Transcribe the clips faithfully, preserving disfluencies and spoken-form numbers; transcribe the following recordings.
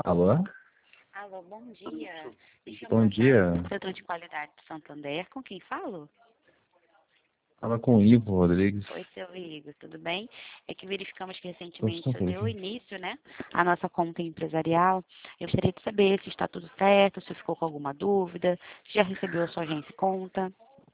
Alô? Alô, bom dia. Me chamo Bom dia. Natália, do setor de qualidade do Santander. Com quem falo? Fala com o Ivo Rodrigues. Oi, seu Igor, tudo bem? É que verificamos que Tô recentemente super deu aqui. início, né, a nossa conta empresarial. Eu gostaria de saber se está tudo certo, se ficou com alguma dúvida, se já recebeu a sua agência e conta.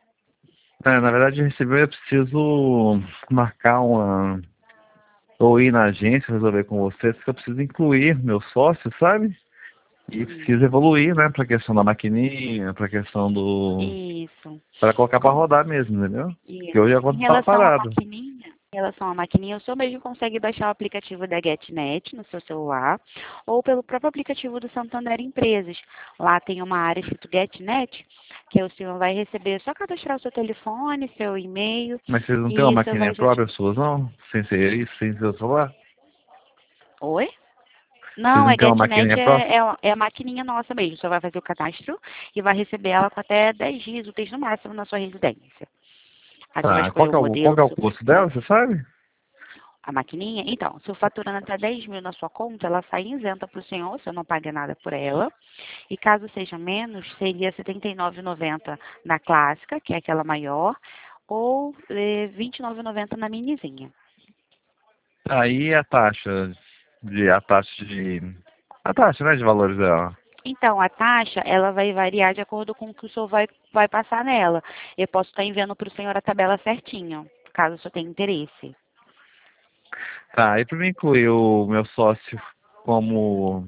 É, na verdade, eu recebi, eu preciso marcar uma... ou ir na agência resolver com vocês, porque eu preciso incluir meu sócio, sabe? E Hum, preciso evoluir, né? Pra questão da maquininha, pra questão do... Isso. Pra colocar pra Com- rodar mesmo, entendeu? Porque Isso. hoje a Em conta tá relação à parada. maquininha, em relação à maquininha, o senhor mesmo consegue baixar o aplicativo da GetNet no seu celular ou pelo próprio aplicativo do Santander Empresas. Lá tem uma área escrito GetNet, que o senhor vai receber, só cadastrar o seu telefone, seu e-mail, Mas vocês não têm uma e isso vai maquininha just... própria suas, não? Sem ser isso, sem ser o celular? Oi? Vocês Não, não a têm uma GetNet maquininha própria? é, é, é a maquininha nossa mesmo. Você vai fazer o cadastro e vai receber ela com até dez dias úteis no máximo na sua residência. Aí você vai Tá, qual escolher que o é o, qual modelo que é do o seu custo dela, você sabe? a maquininha. Então, se o faturando até dez mil na sua conta, ela sai isenta para o senhor, você não paga nada por ela. E caso seja menos, seria setenta e nove reais e noventa centavos na clássica, que é aquela maior, ou eh, vinte e nove reais e noventa centavos na minizinha. Aí a taxa de a taxa de a taxa, né, de valores dela. Então, a taxa, ela vai variar de acordo com o que o senhor vai, vai passar nela. Eu posso estar enviando para o senhor a tabela certinho, caso o senhor tenha interesse. Tá, e para mim incluir o meu sócio como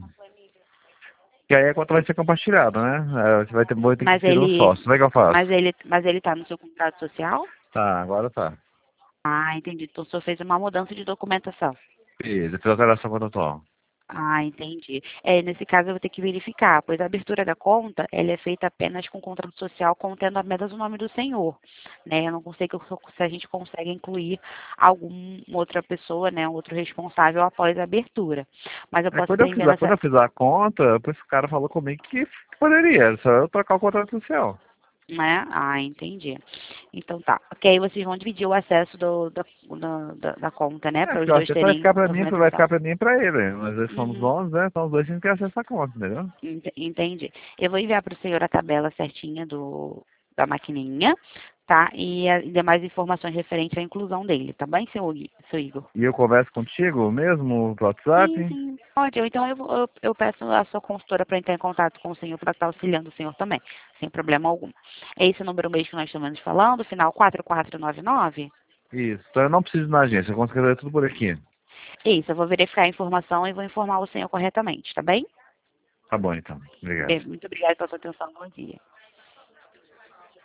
que aí a conta vai ser compartilhada, né? É, você vai ter, vou ter que Mas inserir um ele, sócio. Como é que eu faço? mas ele, mas ele está no seu contrato social? Tá, agora tá. Ah, entendi. Então o senhor fez uma mudança de documentação. Beleza, fiz a alteração contratual. Ah, entendi. É, nesse caso eu vou ter que verificar, pois a abertura da conta, ela é feita apenas com contrato social contendo apenas o nome do senhor, né? Eu não sei que- se a gente consegue incluir alguma outra pessoa, né, um outro responsável após a abertura. Mas eu É, posso quando estar eu fiz enviando a, quando essa... eu fiz a conta, depois o cara falou comigo que poderia, era só eu trocar o contrato social. Né? Ah, entendi. Então tá. Ok, aí vocês vão dividir o acesso do, da, da, da- da conta, né? É, Para porque os o dois acesso vai ficar terem pra mim, vai movimentação. ficar pra mim e pra ele. Nós dois somos Uhum. donos, né? Então os dois têm que ter acesso à conta, entendeu? Ent- Entendi. Eu vou enviar para o senhor a tabela certinha do, da maquininha, tá? E as demais informações referentes à inclusão dele, tá bem, seu, Gui- seu Igor? E eu converso contigo mesmo pro Sim, WhatsApp. sim, pode. Ou então eu, vou- eu, eu peço a sua consultora para entrar em contato com o senhor para estar auxiliando o senhor também, sem problema algum. É esse o número mesmo que nós estamos falando, final quatro quatro nove nove? Isso. Então eu não preciso ir na agência, eu consigo fazer tudo por aqui. Isso, eu vou verificar a informação e vou informar o senhor corretamente, tá bem? Tá bom, então. Obrigado. Bem, muito obrigada pela sua atenção. Bom dia.